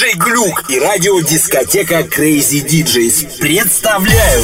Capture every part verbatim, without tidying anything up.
диджей Глюк и радиодискотека Crazy Диджейс представляют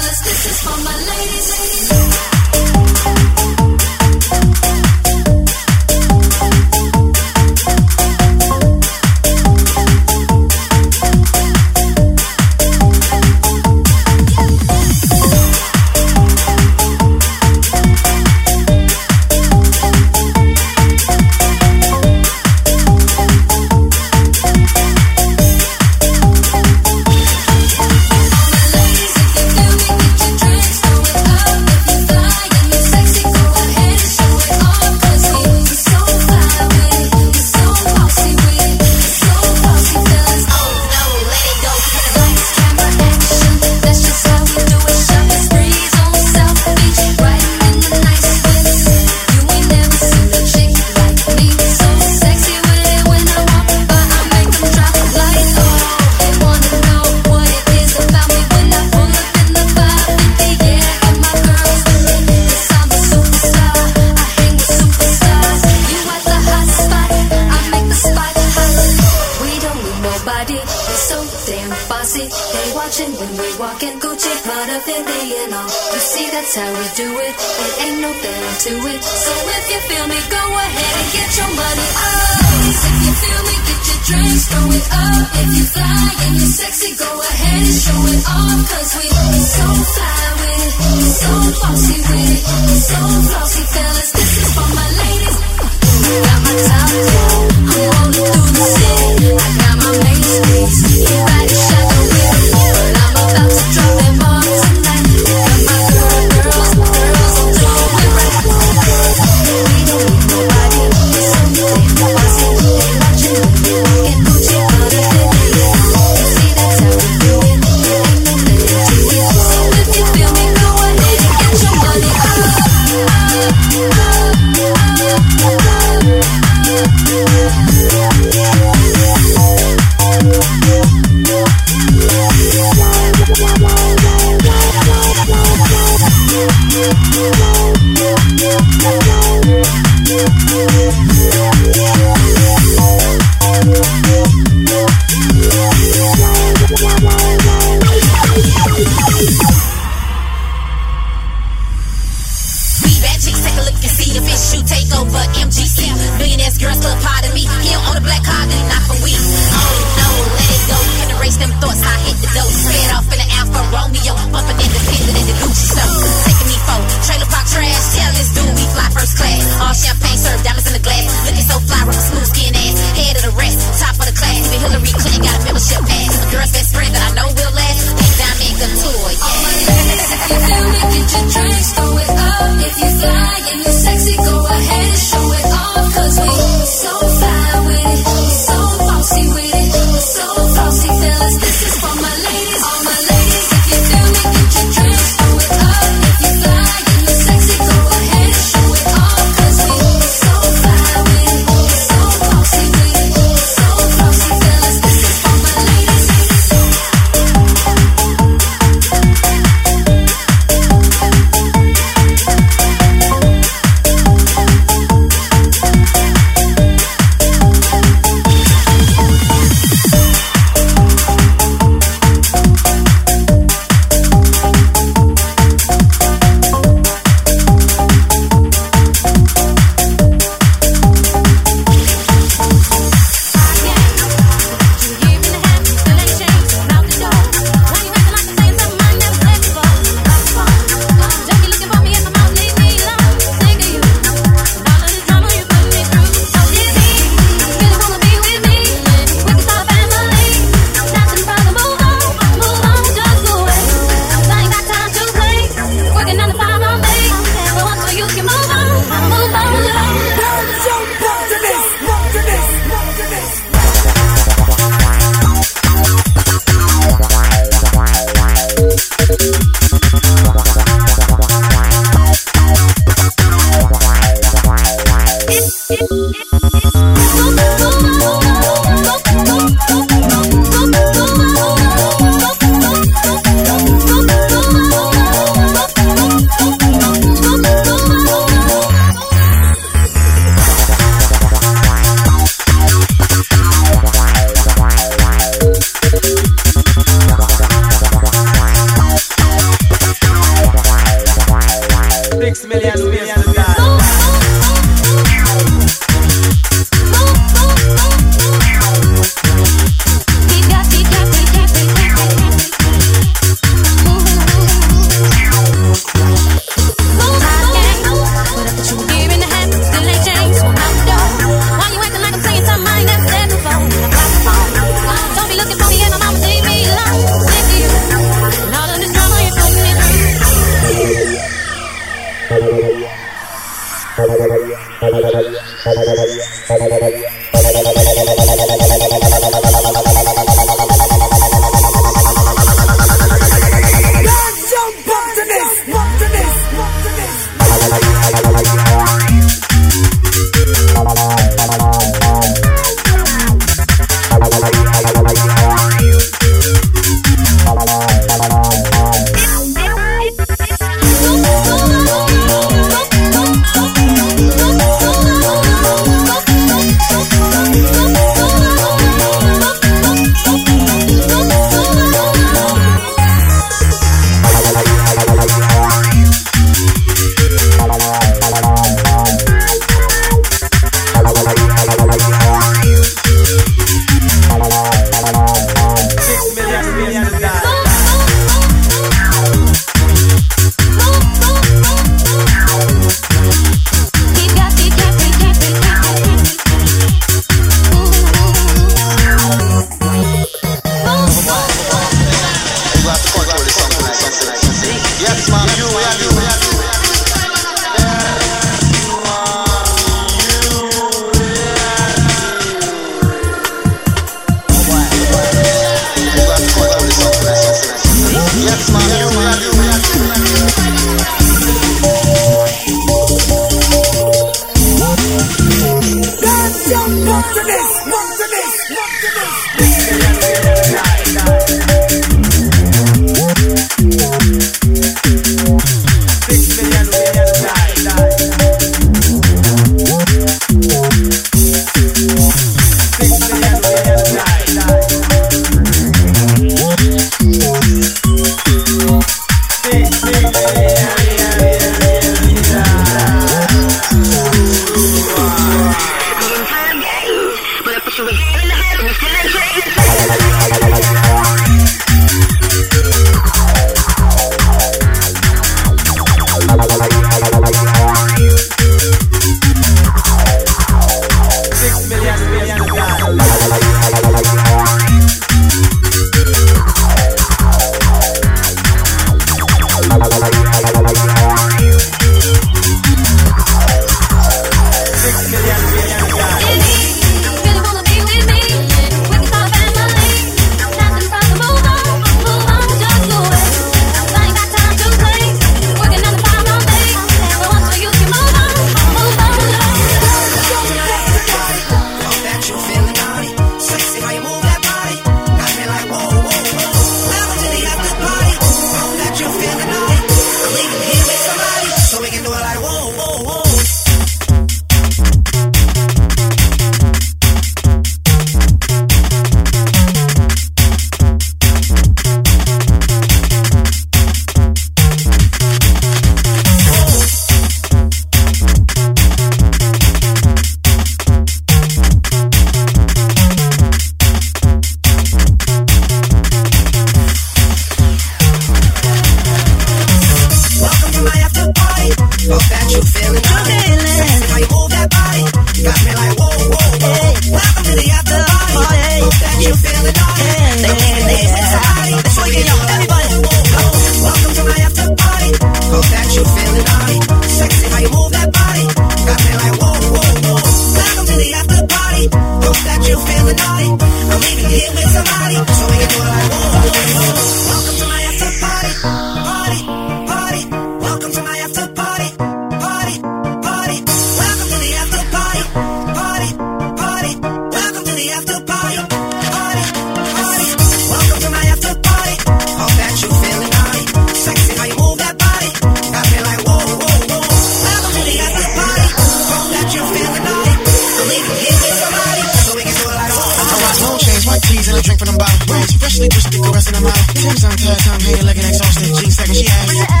Freshly twisted, caressing her mouth. Tim's uncut, tongue hanging, looking exhausted. G second, she asked, I lost it.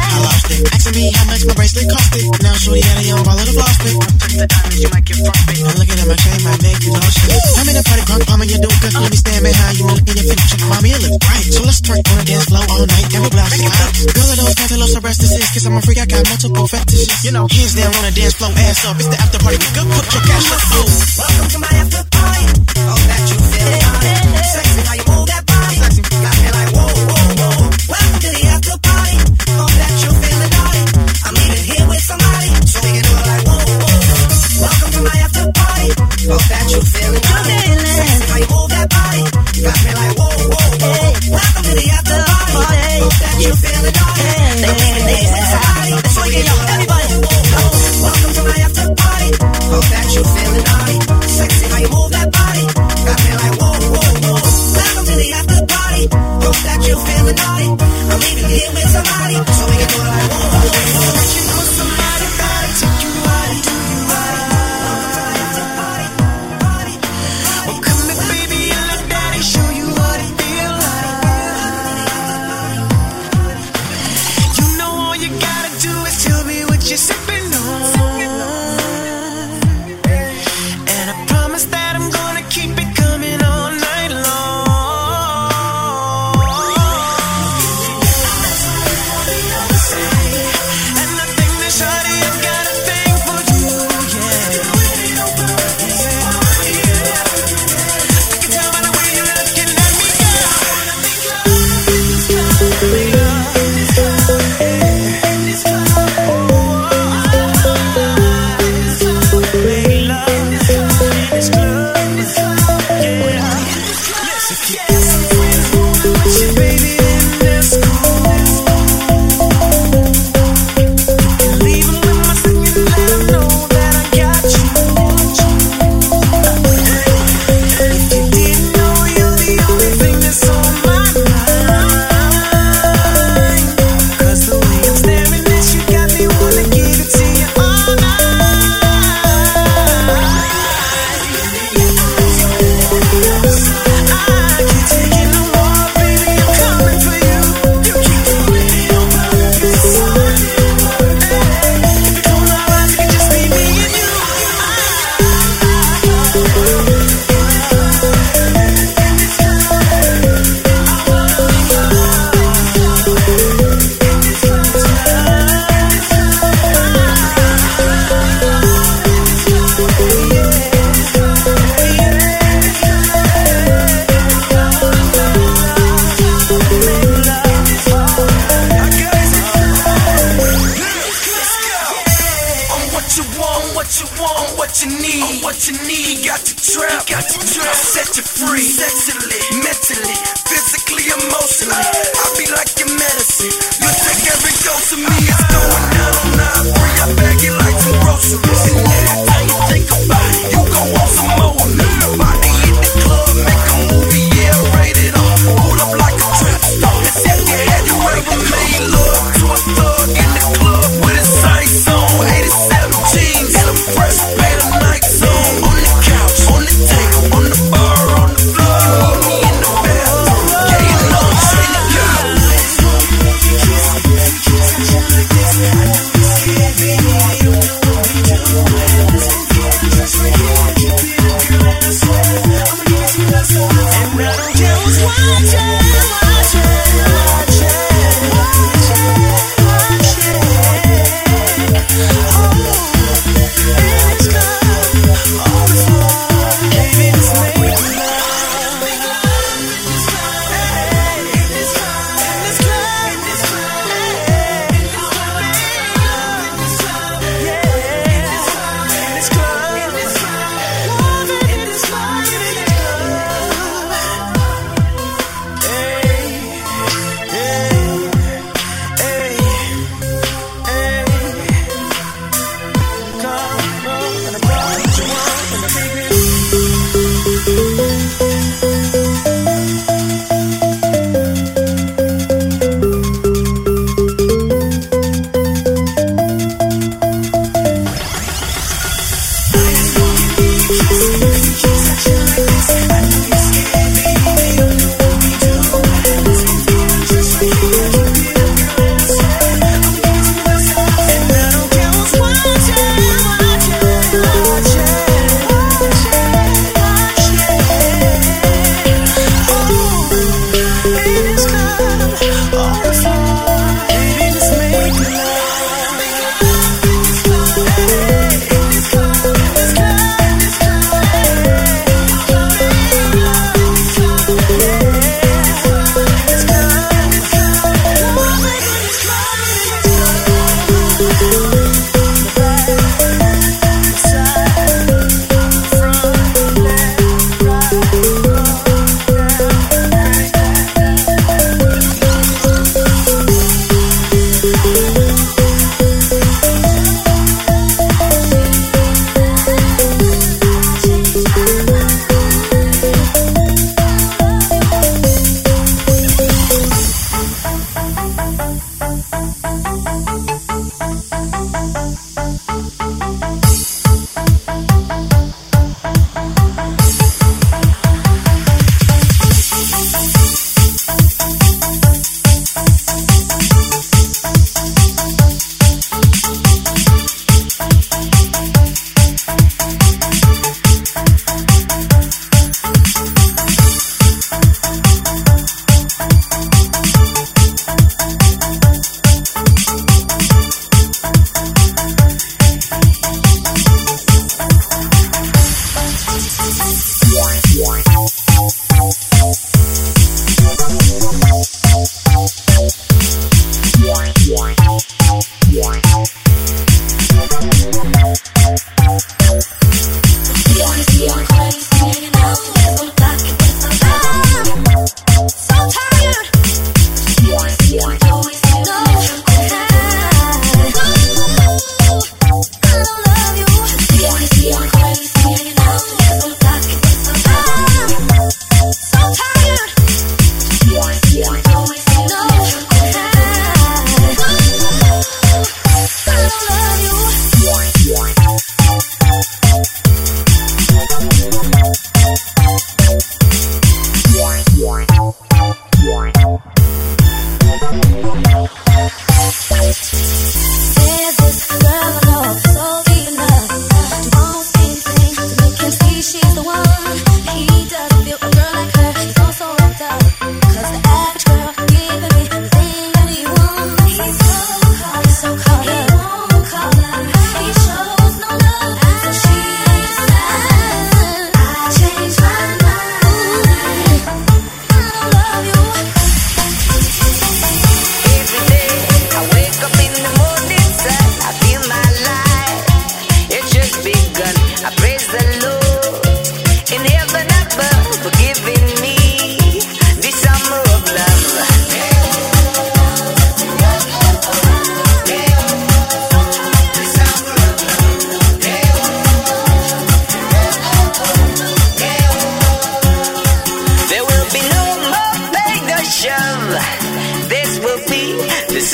it. Asking me how much my bracelet costed. Now shorty got a young ball of the floss pick. Touch the diamonds, you might get frosted. Now looking at my chain might make you lost shit. I'm in the party, crunk, palm in your dude. Let me stand behind you and look in your face. Mommy, you look right. So let's twerk on the dance floor all night. Every blouse is out. Girl of those cantaloupes, arrested. Cause I'm a freak, I got multiple fetishes. You know, hands down on the dance floor, ass up. It's the after party. Nigga, put your cash up. Oh. Welcome to my after party. Oh, that you feel it. Sexy, how you move that body. Sexy, got me like whoa, whoa, whoa. Welcome to the after party. Oh, that you feeling naughty. I'm even here with somebody, so we can do it like whoa, whoa. Welcome to my after party. Oh, that you feeling naughty. Sexy, how you move that body. Got me like whoa, whoa, whoa. Welcome to the after party. Oh, that you feeling naughty. I'm even here with somebody, so we can do it like whoa, whoa. Welcome to my after party. Oh, that you feeling naughty. Sexy, how you move that body. Got me like whoa, whoa, whoa. Welcome to the after party. Hope that you feeling naughty. I'm even here with somebody, so we can do it like whoa, whoa, whoa. Let you know somebody got it. Take you out, do you right. Welcome to the after party, party. Well, come here, baby, and let daddy show you what it feel like. You know all you gotta do is tell me what you're sipping on. And I promise that I'm gonna keep it coming all night long. And I think that shawty, I've got a thing for you, yeah. I can tell by the way you're looking at me, girl. Thank you.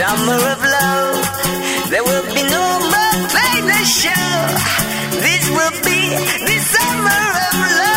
summer of love. There will be no more final show. This will be the summer of love.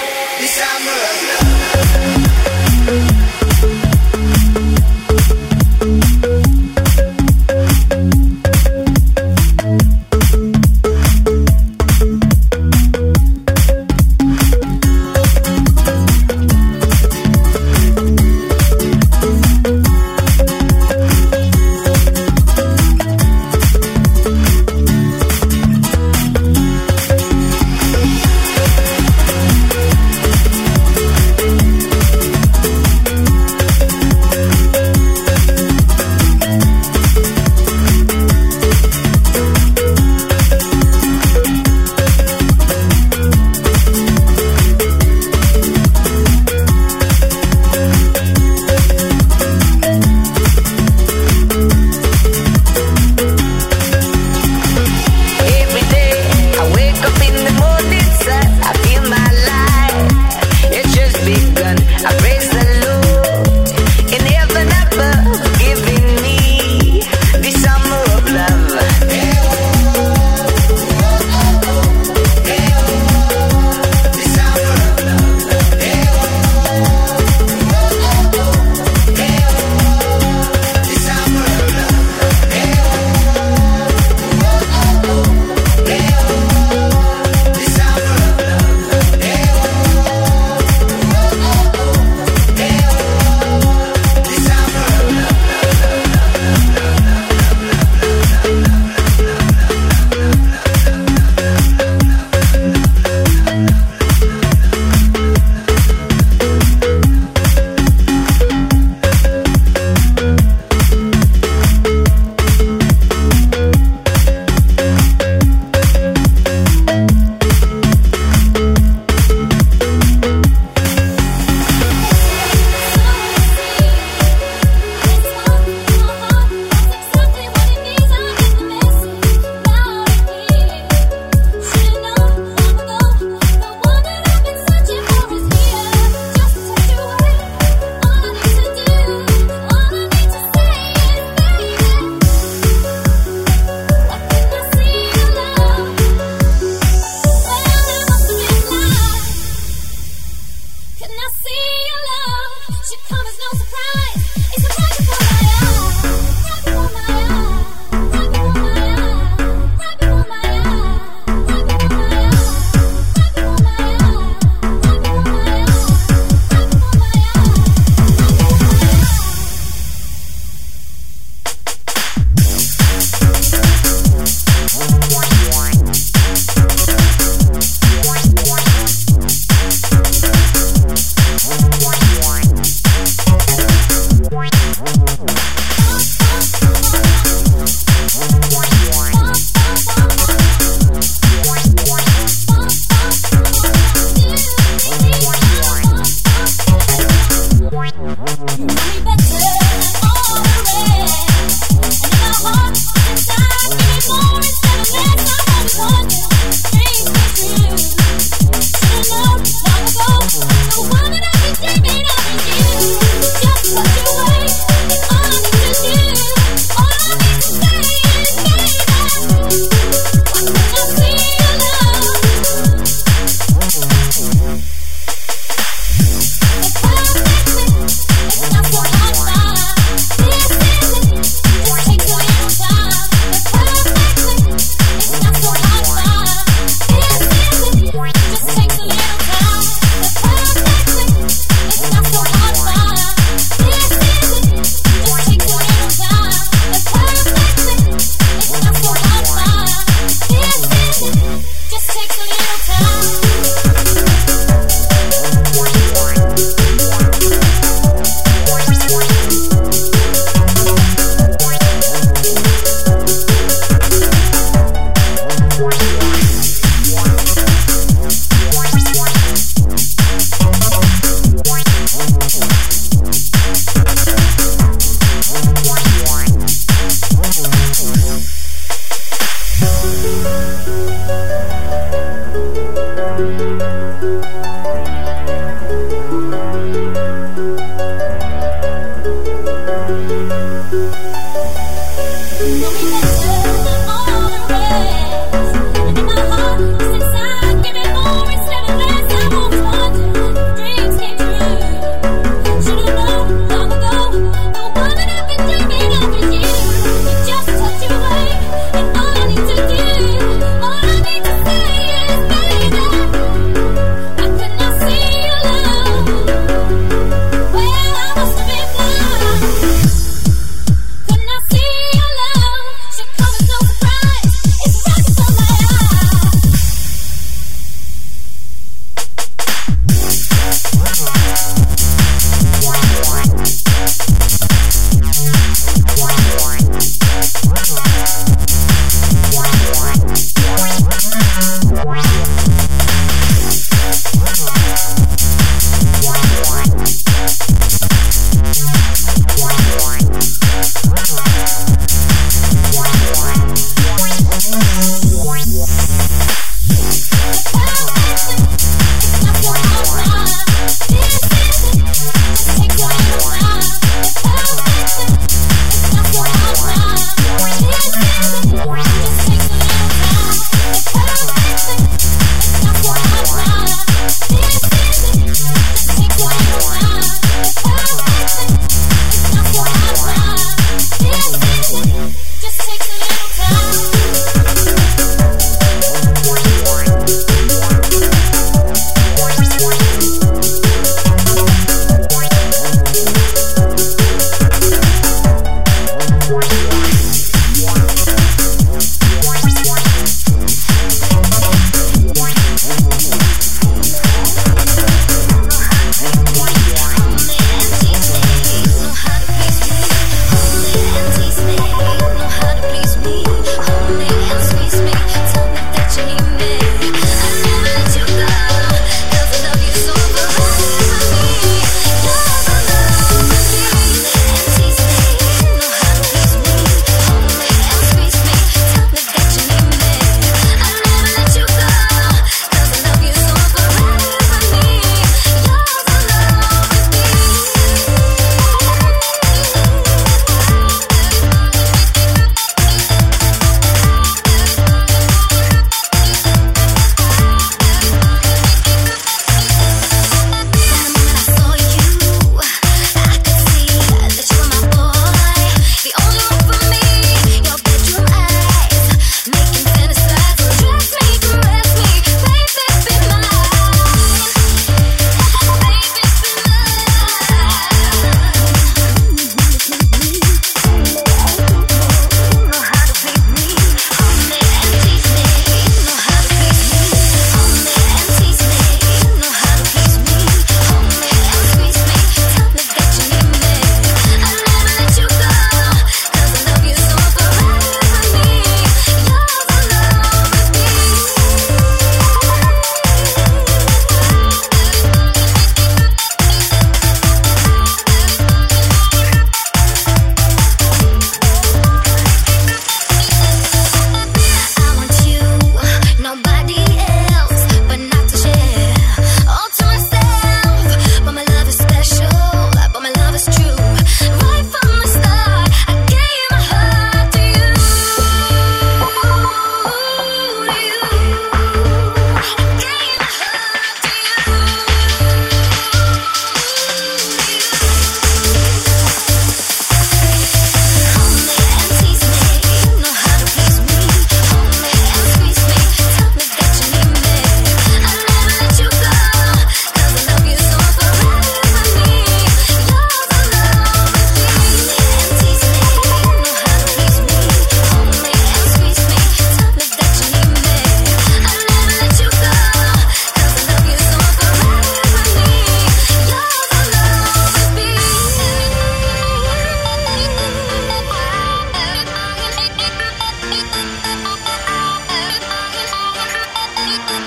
Summer of love.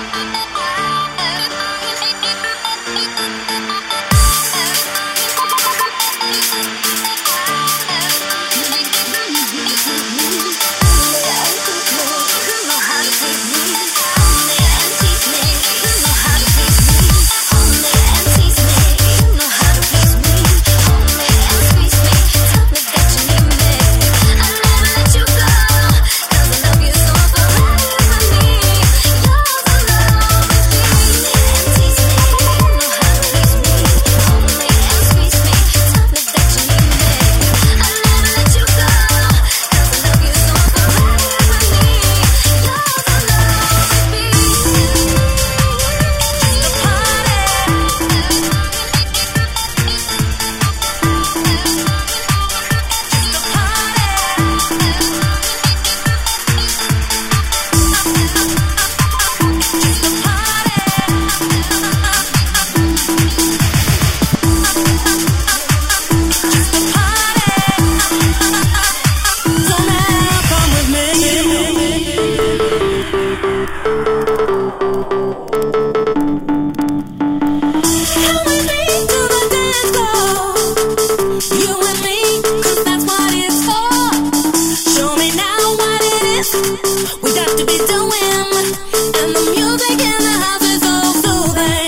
We got to be doing, and the music in the house is all soothing.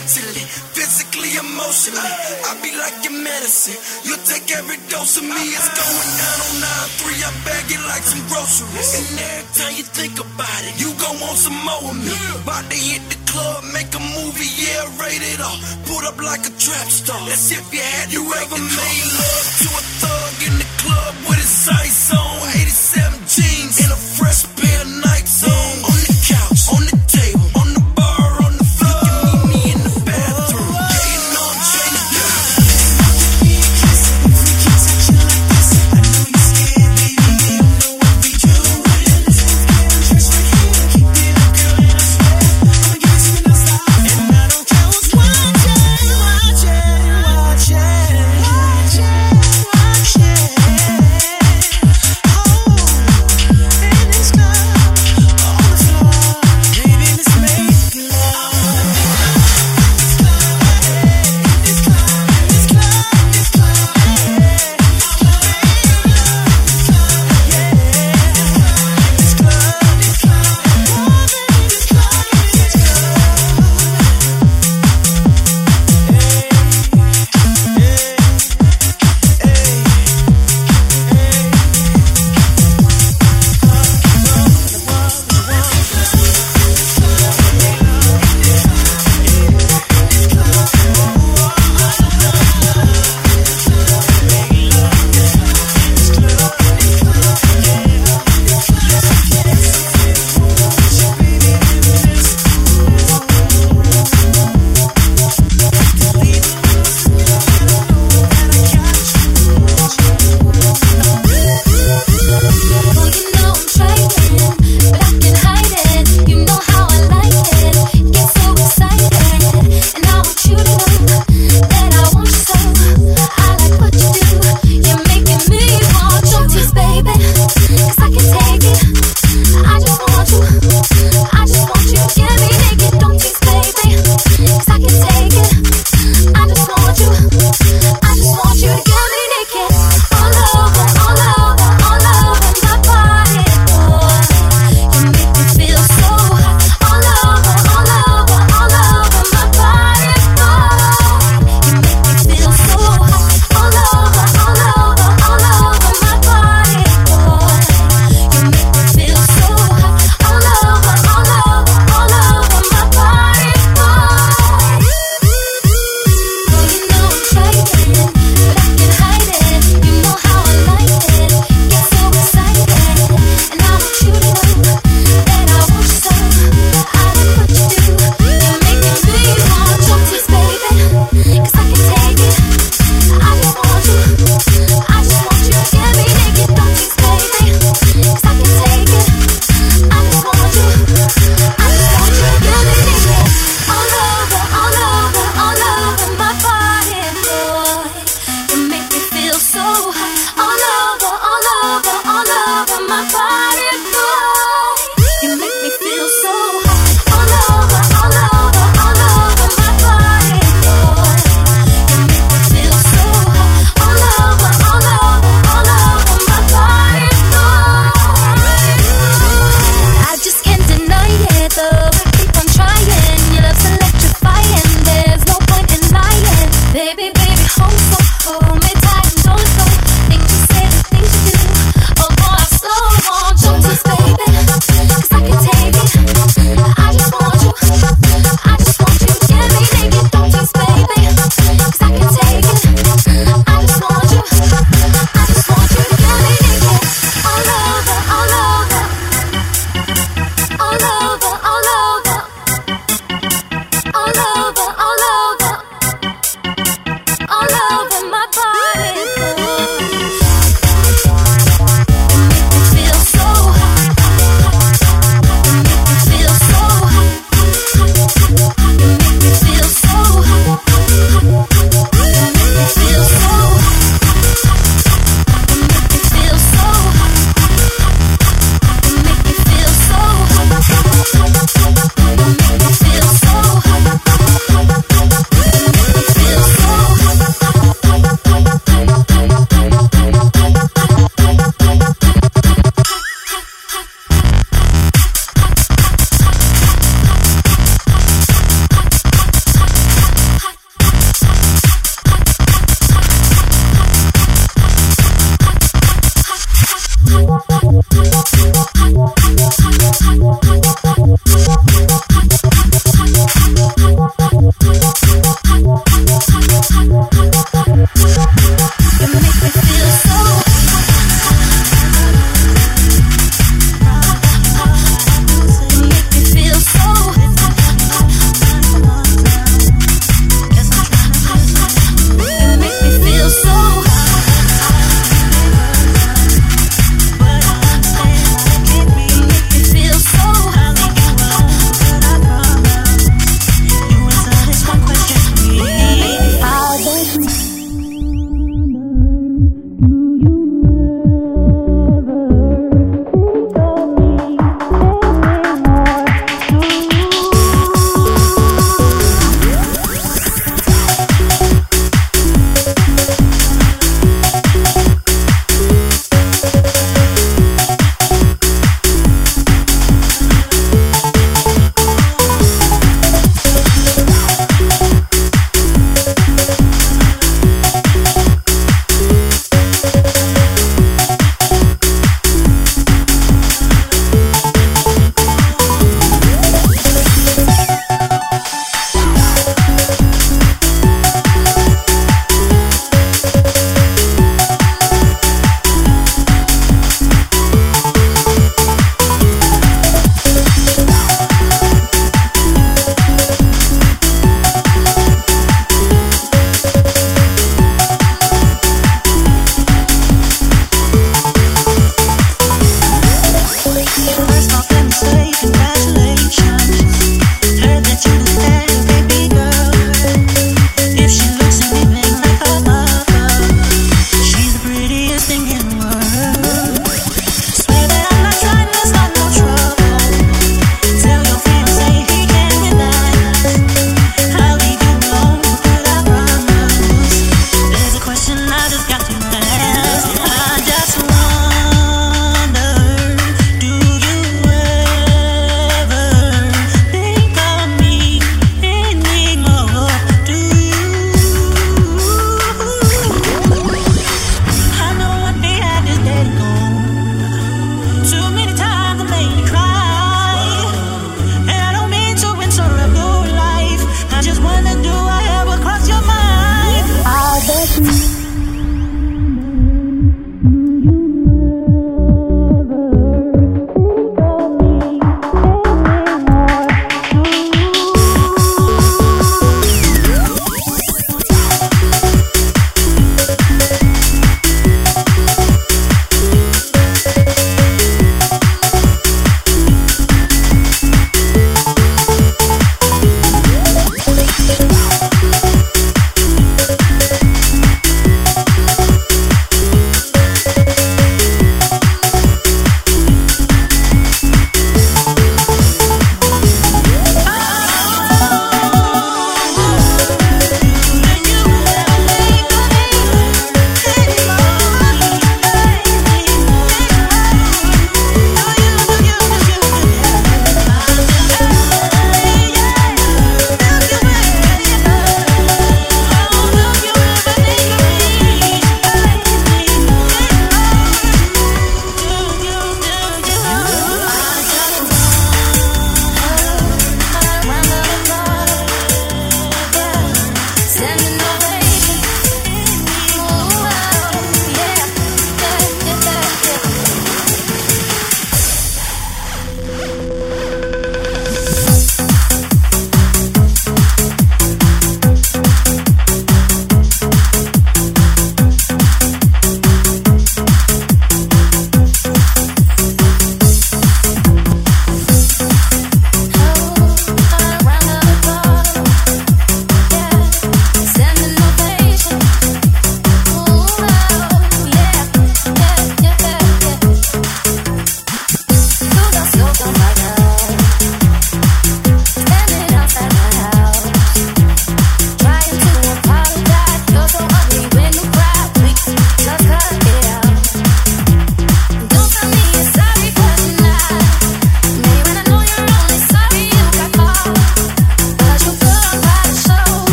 mentally, physically, emotionally. I be like your medicine. You take every dose of me. It's going down on nine three. I bag it like some groceries. And every time you think about it, you gon' want some more of me. About to hit the club, make a movie, yeah, rated R. Put up like a trap star. That's if you had you ever made love to a thug in the club with his ice on. eighty-seven jeans and a fresh pair of Nikes on. On the couch, on the table, on the bar, on the floor. You can meet me in the bathroom. Yeah, you know I'm trying to go. Watch it, watch it, watch it. Oh.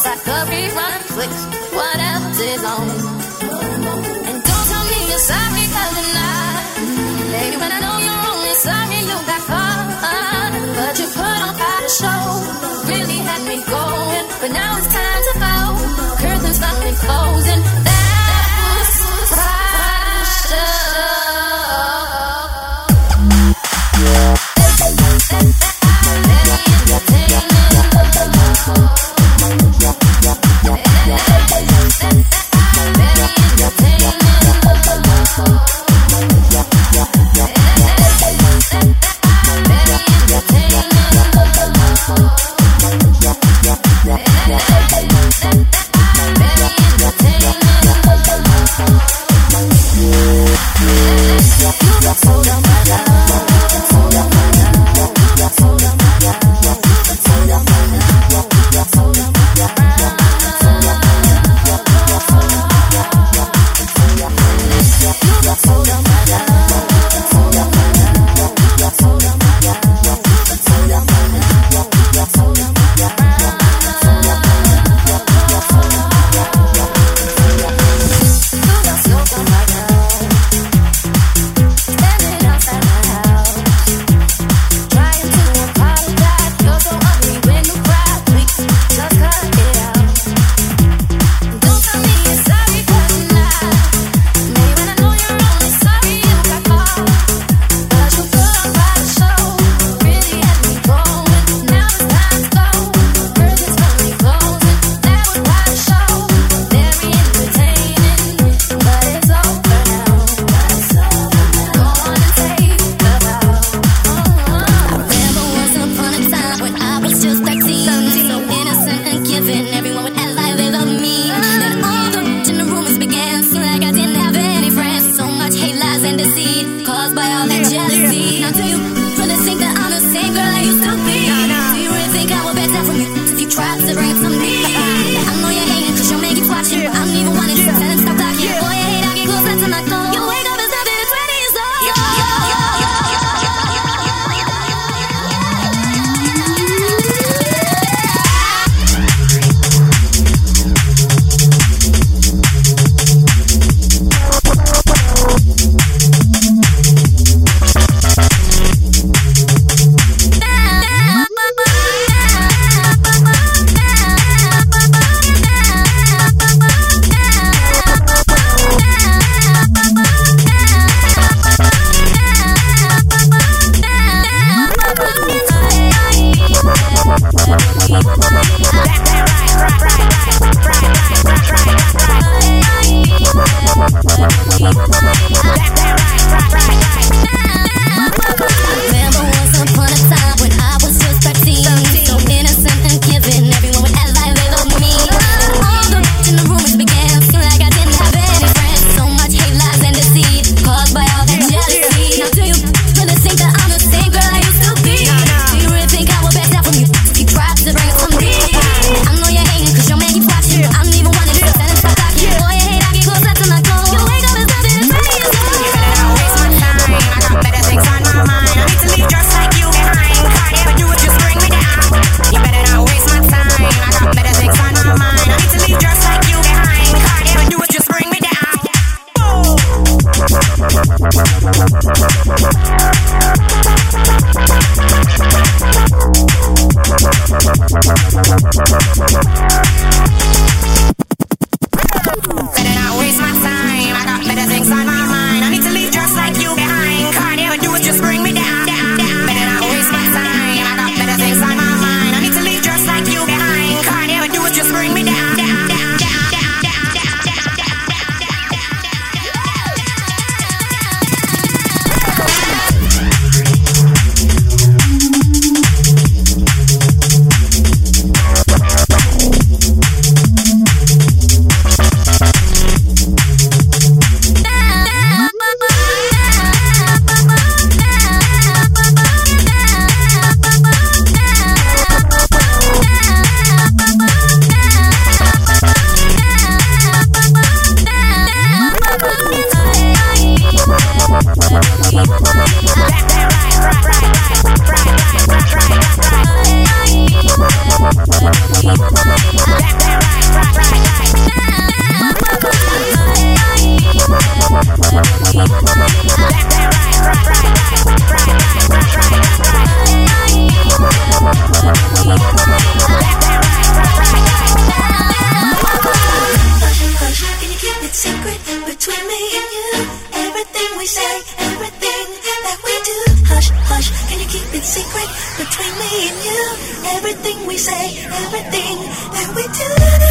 like a rerun, flicks, whatever is on. And don't tell me you're sorry, cause you're not. Baby, when I know you're only sorry, you got caught. But you put on quite a show, really had me going. But now it's time to go, curtains finally closing. That was pressure. hush, hush, can you keep it secret between me and you? Everything we say, everything that we do.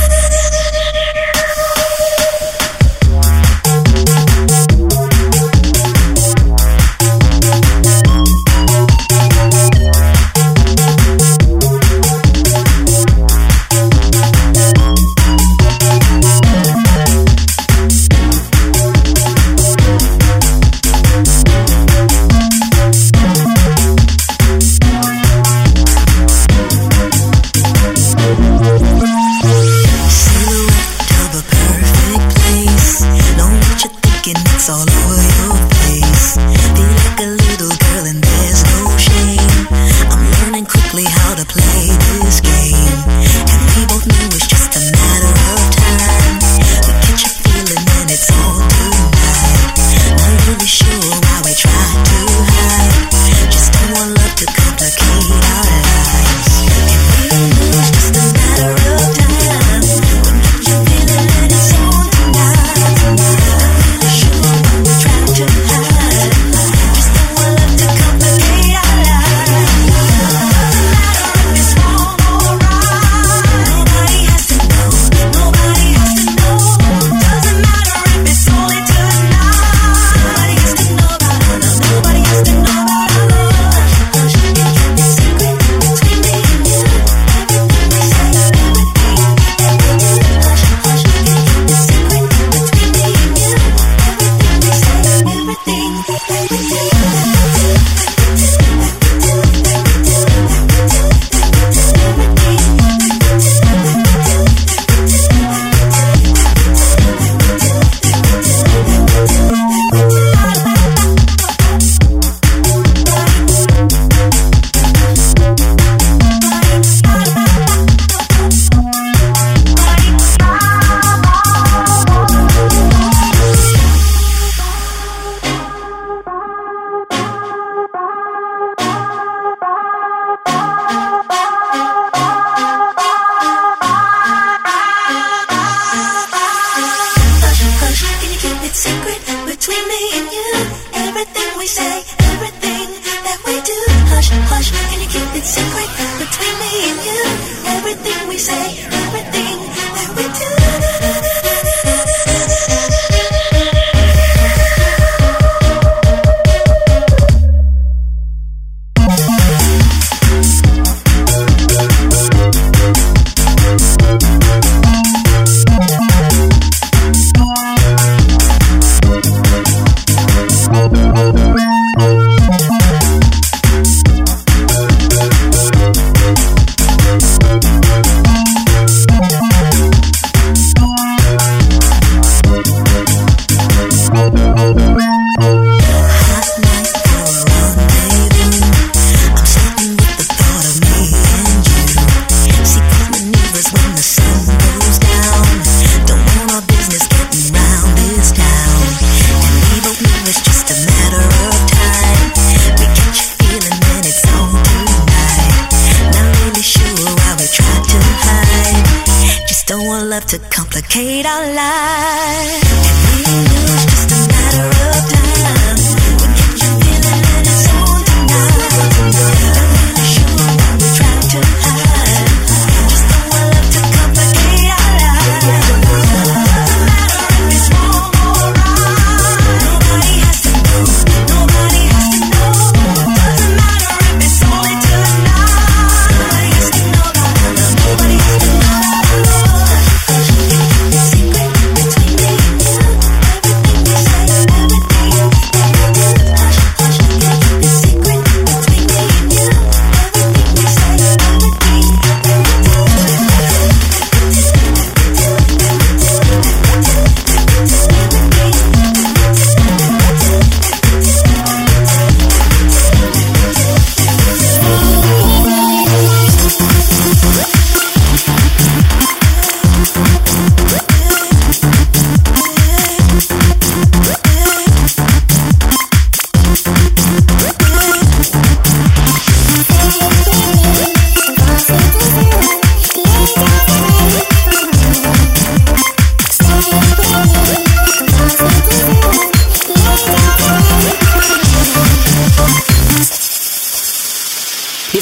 To complicate our life, and we knew it's just a matter of time. We get you feeling that it's on tonight. I'm really sure what we try to hide. Just don't want love to complicate our life. Doesn't matter if it's wrong or right. Nobody has to know. Nobody has to know. Doesn't matter if it's only tonight. Nobody has to know about love. Nobody has to know. Secret between me and you.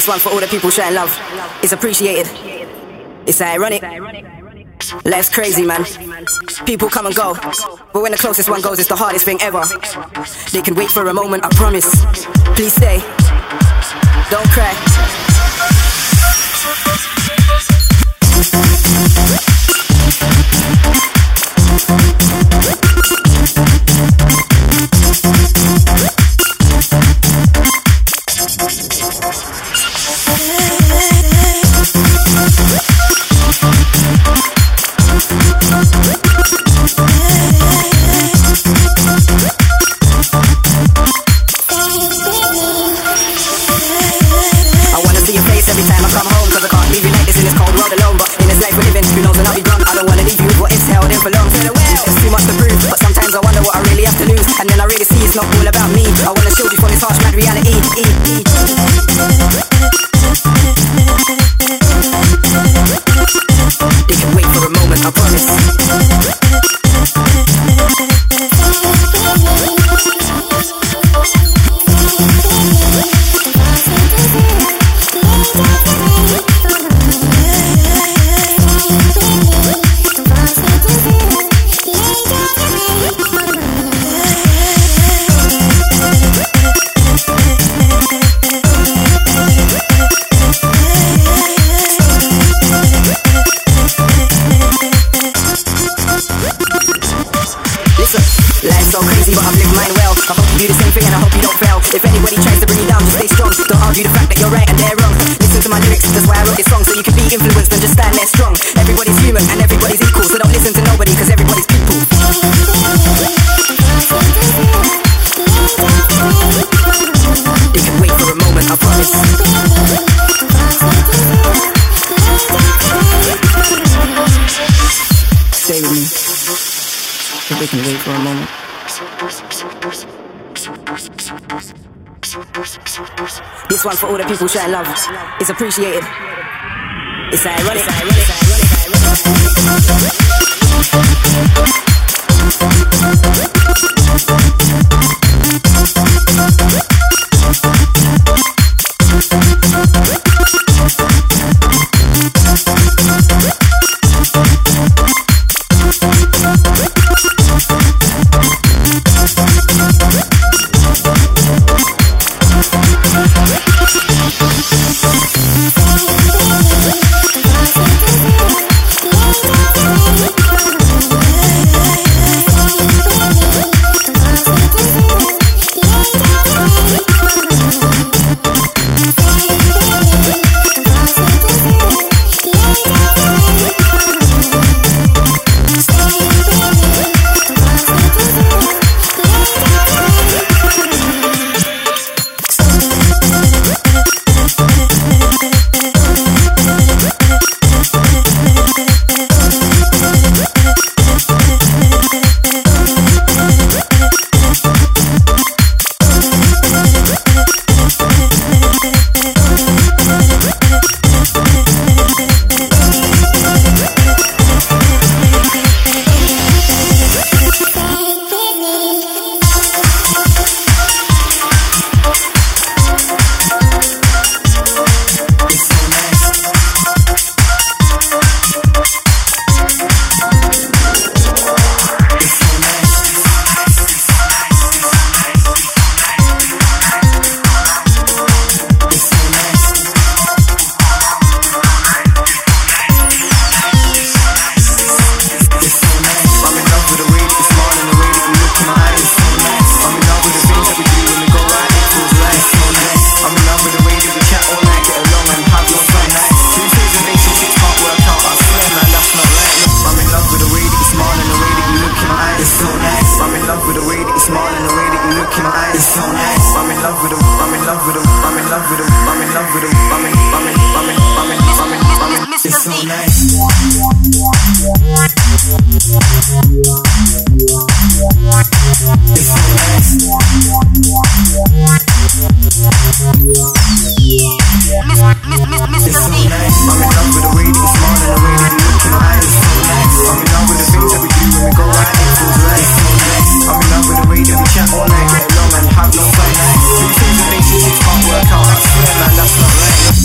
This one for all the people sharing love. It's appreciated. It's ironic. Life's crazy, man. People come and go, but when the closest one goes, it's the hardest thing ever. They can wait for a moment, I promise. Please stay. Don't cry. And then I really see it's not all about me. I wanna shield you from this harsh mad reality. They can wait for a moment, I promise. Life's so crazy, but I've lived mine well. I hope you do the same thing and I hope you don't fail. If anybody tries to bring you down, just stay strong. Don't argue the fact that you're right and they're wrong. Listen to my lyrics, that's why I wrote this song. So you can be influenced and just stand there strong. Everybody's human and everybody's equal, so don't listen to nobody, cause everybody's people. They can wait for a moment, I promise. Stay with me. If they can wait for a moment. This one for all the people sharing love. It's appreciated. It's ironic. It's ironic. It's All night, get along and have no fun. Two things that makes you can't work out. I swear, man, that's not right.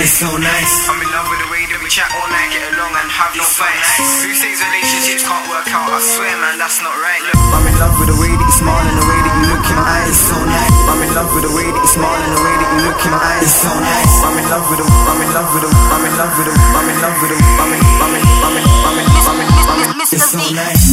It's so nice. I'm in love with the way that we chat all night, get along and have no fights. Who says relationships can't work out? I swear, man, that's not right. Look, I'm in love with the way that you smile and the way that you look in my eyes. It's so nice. I'm in love with the way that you smile and the way that you look in my eyes. It's so nice. I'm in love with the. I'm in love with the. I'm in love with the. I'm in love with the. I'm in. I'm in. I'm in. I'm in. I'm in. I'm in. It's so nice.